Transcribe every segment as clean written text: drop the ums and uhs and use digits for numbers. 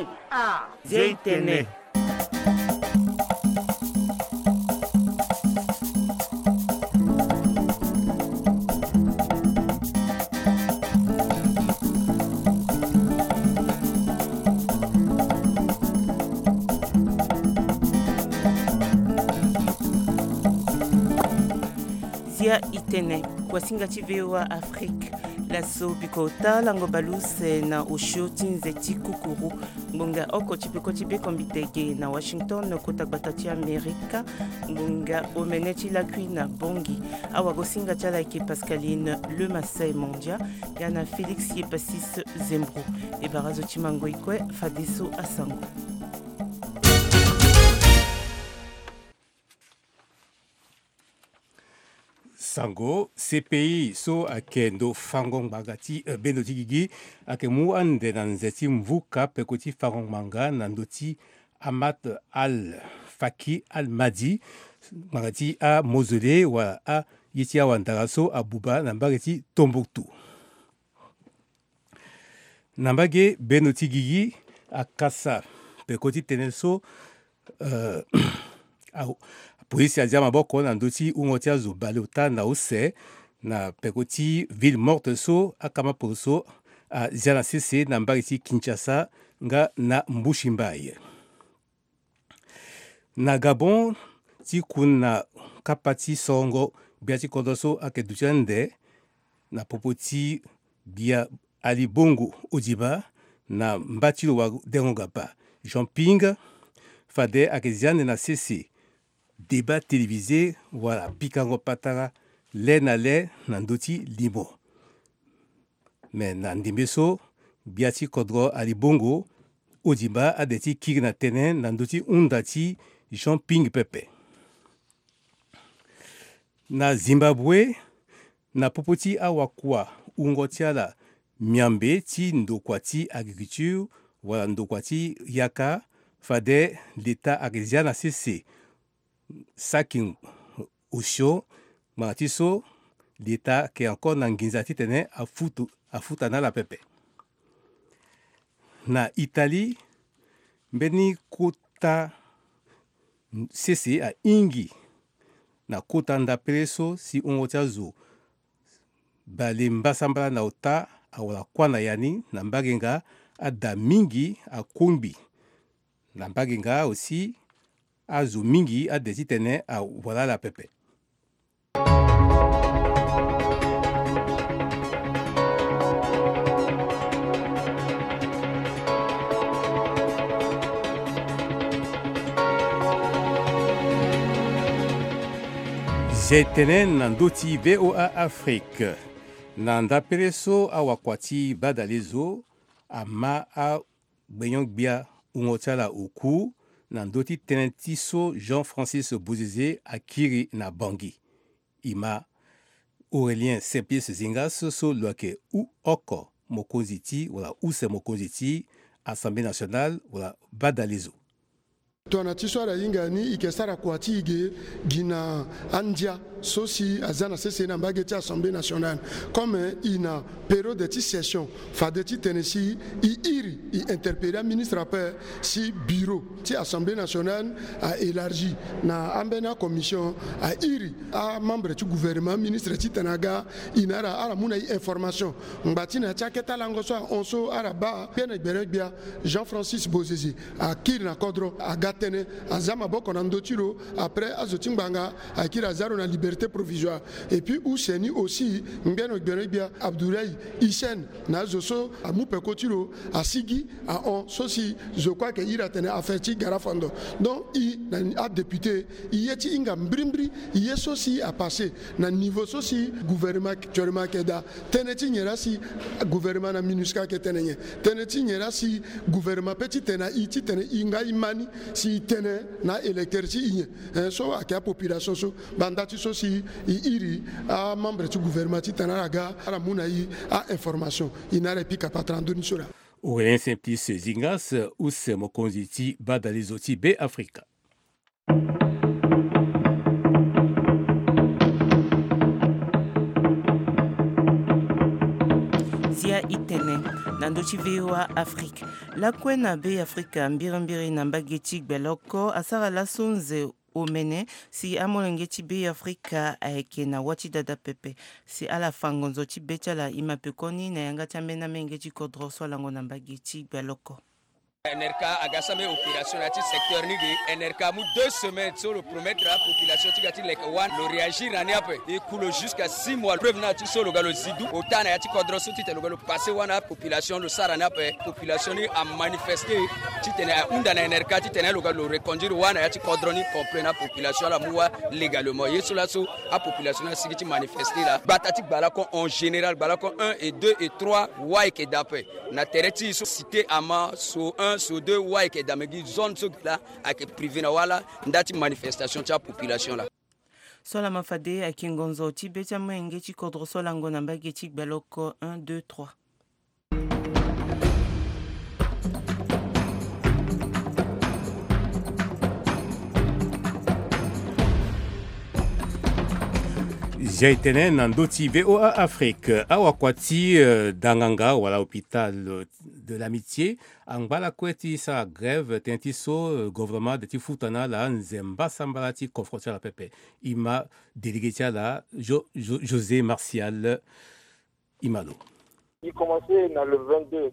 Zeitene. Zia itene kwasinga chivewa Afrique laso bikota lango baluse na osho tinzeti kukuru mbunga oko chipiko chipeko mbitege na Washington kota batati Amerika mbunga omenechi la na bongi awagosinga chala ike Pascaline le Masai mondia yana Félix Yepasis Zembro e barazo chimango ikwe fadeso asango. Sango, CPI so akendo fangong bagati benoti gigi akemu ande nanzeti mvuka pekoti fangong manga nandoti Amat al-Faki al-Madi magati a Mosole wa a yitia wandaraso abuba nambagati Tombouctou. Nambage benoti gigi akasa pekoti teneso polisi azia maboko na ndoti ungotia zo balota na ose na pekoti ville morte so akama poloso a zia sese na mbariti Kinshasa nga na Mbushimbaye. Na Gabon ti kuna kapati songo biati kondoso akeduchande na popoti bia Ali Bongo Odiba na mbatilo wa dengogapa Jean Ping fade akeziane na sese débat télévisé, voilà, pikango patara, le nandoti limo. Mais nandimbeso, biati kodro Ali Bongo, Odiba adeti kirna tenen, nandoti undati Jean Ping Pepe. Na Zimbabwe, na popoti awakwa, ungotiala, miambe ti ndokwati agriculture, voilà, ndokwati yaka, fade l'État agrésia na cessé. Sakin Osho, Maratiso, l'État qui est encore dans Ginzati tene a futana la pepe. Na Italie, Beni Kota Sese a Ingi, na Kota Ndapreso si ungotazo, Bale Mbasambala na Ota, a wala Kwana Yani, na Mbagenga, a Damingi, a Kumbi. Na Mbagenga aussi, azo mingi a desitene a voilà la pepe. Jetene nandoti VOA Afrique. Nanda pereso a wakwati badalezo ama a benyong bia ungotala uku nandoti tenentiso Jean-Francis Bouzizé akiri na Bangui. Ima Aurélien Saint-Pierre Zingas so loake ou oko mokonziti wala use mokonziti Assemblée nationale wala badalezo. Tona tiswara ingani ikesara kwatige gina andia sosi azana sese na mbageti Assemblée nationale comme ina période de session fadeti Tennessee iri interpellé ministre après si bureau ti Assemblée nationale a élargi na ambena commission a iri a membre du gouvernement ministre ti Tanaga inara ara muna information ngati na chaketa langoso onso araba bien bia Jean-Francis Bozezi a kiri na kodro a tene azama boko na ndotiro après azotimbanga akira zaro na liberté provisoire et puis Ouseni aussi ngeno bia Abdoulaye Hissène na zoso amupe kotiro asigi a on sosi je crois que ira tene affaire garafando donc il a député yeti inga mbrimbri yesosi a passé na niveau sosi gouvernement actuellement keda teneti nyerasi gouvernement na minuska ke tenenye teneti nyerasi gouvernement petit tena iti tene inga imani si tene na électeur ci igne so akia population so bandati so si iri a membre du gouvernement ci tanaraga ala munayi a information inare pika patrando ni sura Aurélien Saint-Pierre Zingas use mokonziti badalizoti be Afrika. Zia itene na ndochi VOA Afrique la kwena be Afrika mbirimbiri na mbageti beloko asara la sonze omene si amolenge tibe Afrika aeke na wati dada pepe si ala fangonzo tibecha la imapekoni na yanga tamena menge tikodro so lango na mbageti beloko. NRK a gasame opération dans le secteur nigi NRK mu 2 semaines sur le promettre la population tigati lek wan le réagir en après et coule jusqu'à 6 mois prévenant sur le galo zidu autant ya ti kodro so ti te le galo passer wana population le sarana pe population ni a manifester ti tene unda na NRK ti tene le galo reconduire wana ya ti kodro ni comprendre population la muwa légalement yeso la so a population na sigi ti manifester la batati bala ko en général bala ko 1 et 2 et 3 wa ke dape na tereti so cité ama so 1 sur 2 ouais que dans mes zones là avec privé na wala ndati manifestation de la population là sola mafade akingonzo tibecha mwenge chikodro sola ngona mbage chikbaloko 1 2 3. J'ai été Nandoti VOA Afrique, Awakwati Danganga, wala hôpital de l'amitié, Angbala Kweti sa grève, Tentiso, gouvernement de Tifutana, la Nzemba Sambalati, confronté à la Pepe. Ima délégué la José Martial Imalo. Il commençait dans le 22,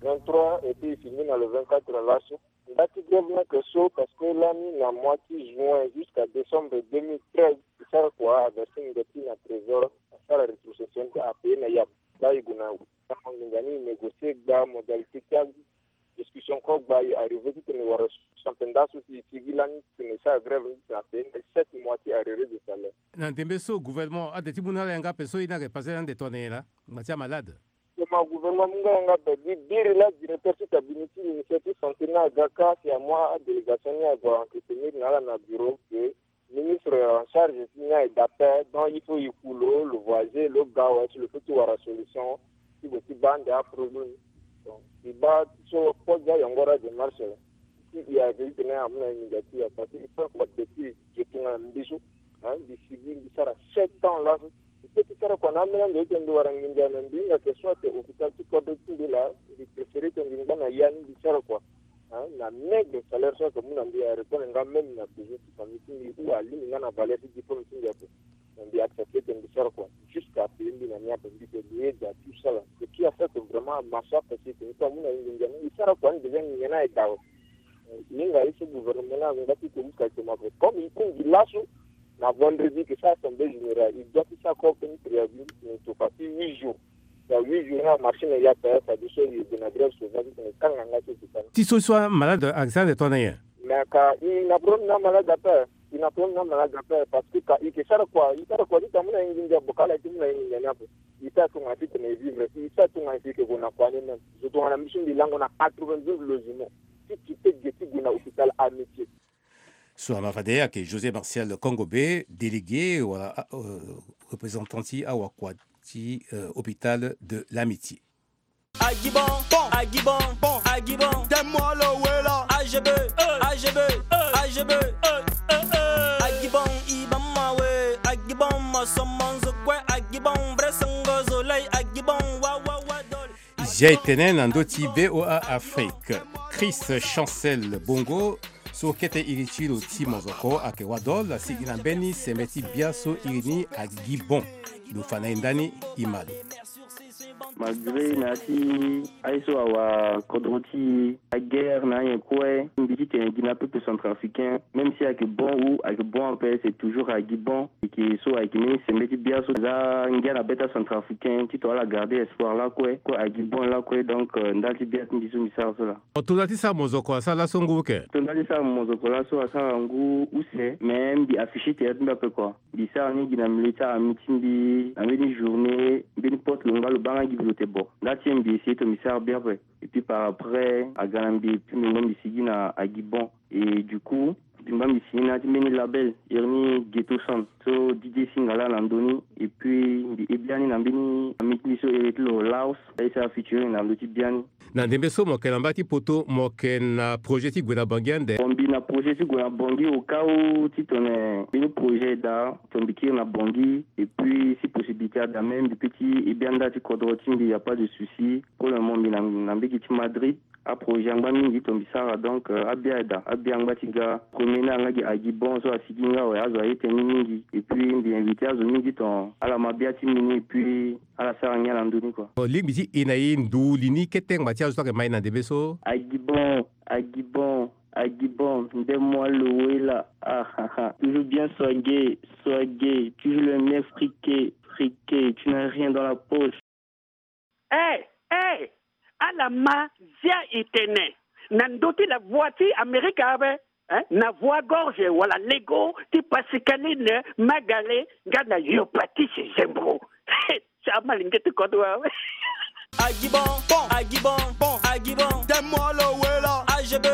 23 et puis il finit dans le 24 là. Dati grève que ça parce que l'année la moitié juin jusqu'à décembre 2013 ça quoi avec une petite à trésor ça la rétrocession à payer na yap là il gona on gagné négocier la modalité discussion quoi va arriver tout ne voir championnat aussi civil ne ça grève ça payer 7 moitié arrivé de salaire dans dembeso gouvernement a des tribunaux nga peso ina que passer dans des tonnes là matière malade le gouvernement munga perdu dire la directeur de cabinet l'initiative santé na Gaka c'est à moi délégation à entretenir dans la bureau que ministre en charge signa d'appel donc il faut y couler le voisin le gars le petit voir la solution si vous ti bande à problème donc il va sur poste ya ngora de marche si il y a des tenants à mon négatif parce qu'il faut quoi depuis que tu as un bisou hein du civil ça a 7 ans là petit sera qu'on a même de tendo waranginja ndinga que soit hôpital qui code de là il préférer que ndinga na yani di sera quoi hein la maigre salaire soit comme on dit à répondre nga même na besoin de famille ou à l'île na valeur du diplôme qui est on dit accepter que sera quoi jusqu'à payer na nia bendi de lier de tout ça là ce qui a fait que vraiment marcha parce que comme on a ndinga il sera quoi devient ngena et dawo ninga ici gouvernement là on va tout comme il faut du lasso la vendredi que ça assemblée générale, il doit faire quoi comme préavis pour passer 8 jours. Il y a 8 jours, la machine est à faire, ça déchire de la grève sauvage, quand on a fait ça. Si tu sois malade, accent de ton aïe. Mais quand il n'a pas de malade à faire, il n'a pas de malade à faire, parce que quand il sait quoi, il sait quoi, il t'a mis un bocal à tout le monde, il sait qu'on a fait que nous vivre, il sait qu'on a fait que vous n'avez pas les mêmes. Je dois la mission de langue, on a 92 logements. Si tu fais des petits à l'hôpital amitié. Sur Mafadea, qui est José Martial Kongobé, délégué ou représentant à Wakwati, hôpital de l'amitié. Agibon, Agibon, Agibon, donne-moi le wela, AGB, AGB, AGB, Agibon, Ibamawe, Agibon, Masomanzokwe, Agibon, Bresangozolei, Agibon, Wawawadol. J'ai été né dans Doti VOA Afrique. Chris Chancel Bongo. So kete irichi lo ti mozoko ake wadol si inambeni semeti biaso irini a Gibon lo fana indani imado. Malgré nati aiso awa kodroti la guerre na yenkwe mbiti tengina peuple centrafricain même si avec bon ou avec bon en paix c'est toujours à Gibon et qui so avec ni semeti biaso za ngana beta centrafricain qui doit la garder espoir là quoi à Gibon là quoi donc ndati bias ndiso misar so là. Otulati sa mozoko sa la songo ke. Tondali sa mozoko la so sa ngu use même di afficher théâtre un peu quoi. Di sa ni gina milita mitindi na une journée ben porte le ngalo banga gibilote bon. Là tiens bien essayer de misar bien vrai. Et puis par après à Galambi puis même ici à Gibon et du coup Timbami Sina, Timeni Label, Irni Ghetto Sound, so DJ Singala Nandoni, et puis Biani Nambini, Amikliso Eretlo Laos, et ça a featuring Namdoti Biani. Nandembeso moken ambati poto moken projet ti gwena bangiande. Bombi na projet ti gwena bangi au cas où tu tonne un projet d'art, tombi qui na bangi, et puis si possibilité da même du petit et bien da ti kodroting, il y a pas de souci. Pour le moment, Nambi qui Madrid. A projet ngba mingi tombisara donc abiada ngba tiga promena ngaki agibon so asikinga o azo ayete mingi et puis mbi invité azo mingi ton ala mabiati mini et puis ala saranya la ndoni quoi Limbiti inayi ndu lini keteng mati azo ke maina debeso agibon ndemo lo wela toujours bien soigné toujours le nez friqué tu n'as rien dans la poche. Hey alama zia itene nandoti la voiture américaine na voix gorge wala lego ti pasikaline magale ngana yopati chez Zembro ça malingete kodwa Agibon Demo lo wela AGB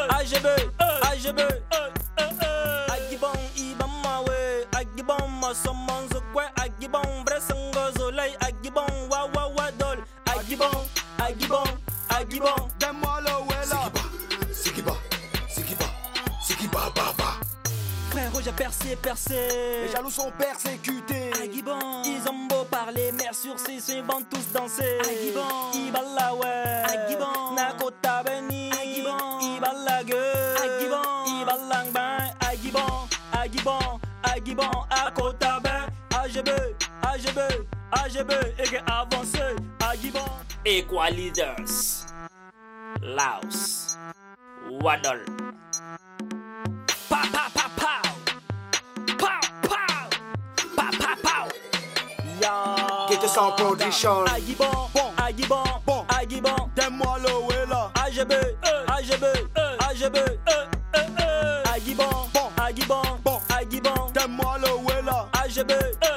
Agibon ibama we Agibon masomonzo kwe Agibon bresango zolay Agibon wa dol Agibon Demo lo wela Sikiba Frérot j'ai percé Les jaloux sont persécutés Agibon Ils ont beau parler Mère sur ses ils vont tous danser Agibon Ibala ouais Agibon Nakota Beni Agibon Ibala gueule Agibon Ibalangban Agibon Akota Ben AGB et avancé Agibon Equalizers Laos Wadol Get us on production. Agibon Demo lo wela AGB Agibon Demo lo wela AGB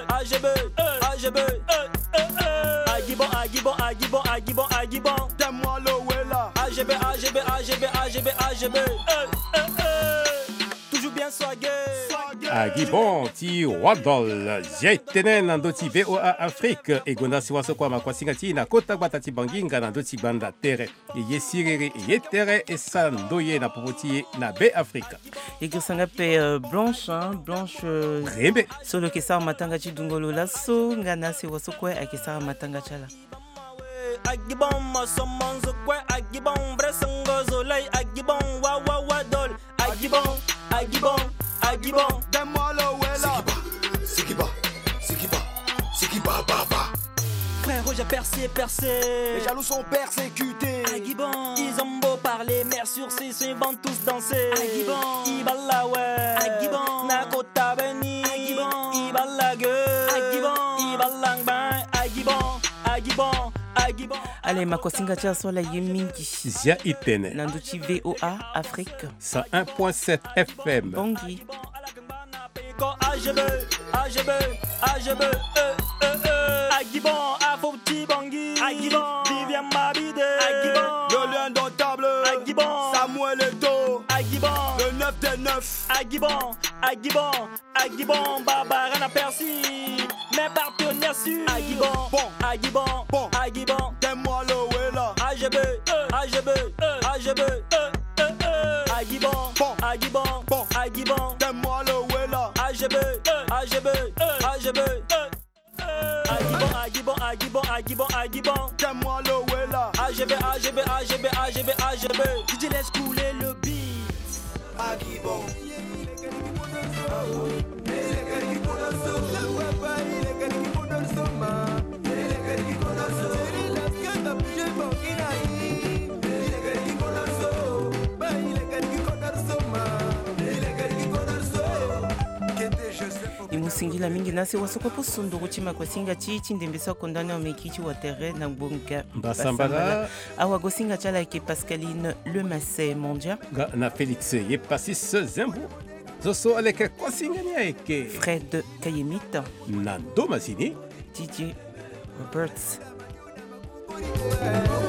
Agibon Demo lo wela AGB Toujours bien soigné Agibon ti wadol jaitene nandoti VOA Afrique egona siwaso kwa makwasingati na kota batati banginga nandoti banda tere yesirere yetere esandoye na popoti na be Afrique ekosanga pe blanche Rebe solo kesara matanga ti dungolo laso ngana siwaso kwa akesara matanga chala Agibon masomonzo kwe Agibon bresango zolay Agibon wa dol Agibon Demo lo wela Sikiba baba. Frérot j'ai percé Les jaloux sont persécutés Agibon Ils ont beau parler Mère sur ses ils vont tous danser Agibon Ibala ouais Agibon Nakota Beni Agibon Ibala gueule Agibon Ibalangban Agibon ale makosinga tia sola yemingi zia itene nanduti VOA Afrique 101.7 FM bongi AGB Agibon Afouti Bangui Agibon Vivian Mabide Agibon le lion indomptable Agibon Samuel Eto'o Agibon le 9 des 9 Agibon Barbara Percy mes partenaires sûrs Agibon Demo lo wela AGB Agibon Demo lo wela AGB Agibon Demo lo wela AGB DJ laisse couler le beat Agibon imusingila mingi nasi wasoko posundo kuchima kwasinga chichi ndembesa kondana omekichi wa terrain na bonga Basambara awa gosinga chala ke Pascaline Le Massé mondia na Félix ye passis Zembo zoso aleke kwasinga ni eke Fred Kayemita Nando Masini DJ Roberts